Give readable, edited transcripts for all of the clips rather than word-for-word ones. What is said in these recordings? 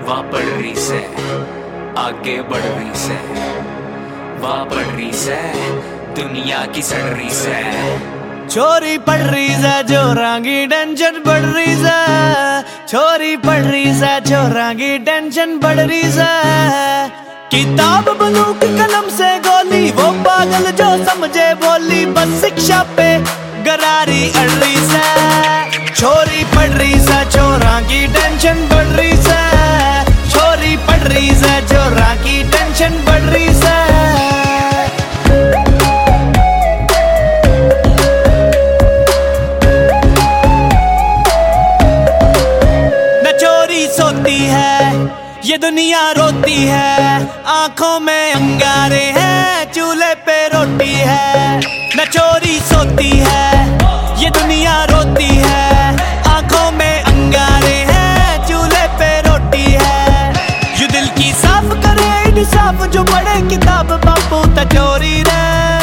वाह पढ़ रही से आगे बढ़ रही से, वाह पढ़ रही से दुनिया की सड़ रही से। छोरी पढ़ रही से छोरा की टेंशन बढ़ रही से, छोरी पढ़ रही से छोरा की टेंशन बढ़ रही से। किताब बंदूक कलम से गोली, वो पागल जो समझे बोली, बस शिक्षा पे गरारी अड़ रही से। छोरी पढ़ रही से छोरा की टेंशन बढ़ रही से, छोरी पढ़ रही से छोरा की टेंशन बढ़ रही से। सोती है ये दुनिया रोती है, आंखों में अंगारे हैं चूल्हे पे रोटी है। न चोरी सोती है ये दुनिया रोती है, आंखों में अंगारे हैं चूल्हे पे रोटी है। जो दिल की साफ करे इंसाफ, जो पढ़े किताब बापू त चोरी रे।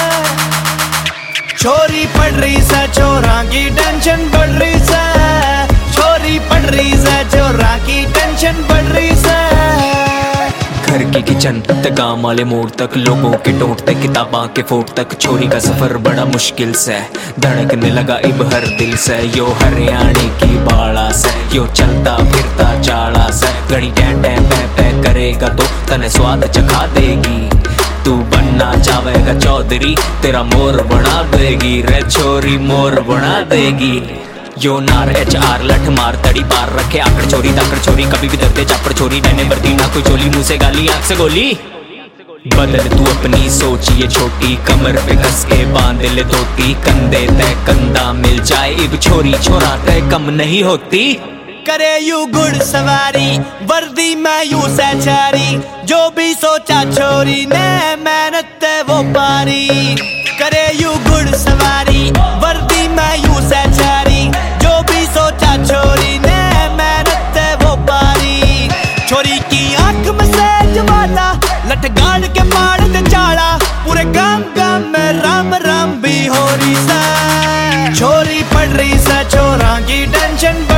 छोरी पढ़ रही से छोरा की टेंशन बढ़ रही से, छोरी पढ़ रही से छोरा की टेंशन बढ़ रही से। घर की किचन ते काम वाले मोड़ तक, लोगों के टोट ते किताबा के फोट तक, छोरी का सफर बड़ा मुश्किल से धड़कने लगा इब हर दिल से। यो हरियाणी की बाड़ा से, यो चलता फिरता चाड़ा से, घड़ी टैं टैं पै पै करेगा तो तने स्वाद चखा देगी। तू बनना चाहेगा चौधरी, तेरा मोर बना देगी रे छोरी, मोर बना देगी। यो नार HR लठ मार तड़ी पार रखे, आकड़ छोरी दाकड़ छोरी, कभी भी दर्दे चापड़ छोरी, नैने बरती ना कोई चोली, मुंह से गाली आंख से गोली। बदल तू अपनी सोच ये छोटी, कमर पे कस के बांध ले धोती, कंधे तय कंधा मिल जाए इब छोरी छोरा तय कम नहीं होती। करे यू गुड़ सवारी वर्दी में यू सचारी, जो भी सोचा छोरी ने मेहनत वो पारी। करे यू गुड़ सवारी वर्दी में यू सचारी, जो भी सोचा छोरी ने मेहनत वो पारी। छोरी की आंख में से ज्वाला, लठ गाड़ के मार दे चाड़ा, पूरे गांव गांव में राम राम भी हो रही से। छोरी पढ़ रही से छोरा की टेंशन